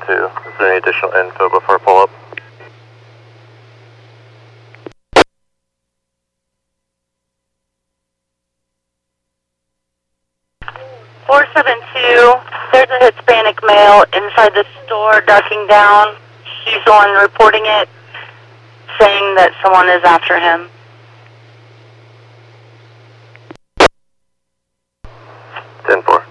Is there any additional info before pull-up? There's a Hispanic male inside the store ducking down. She's the one reporting it, saying that someone is after him. 10-4.